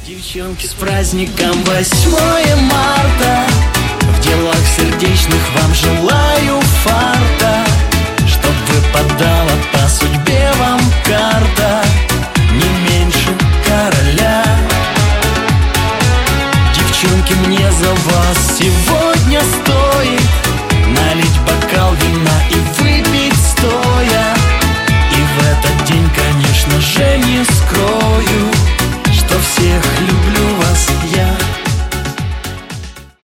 Девчонки, с праздником 8 марта! В делах сердечных вам желаю фарта, чтоб выпадала по судьбе вам карта не меньше короля. Девчонки, мне за вас сегодня стоит налить бокал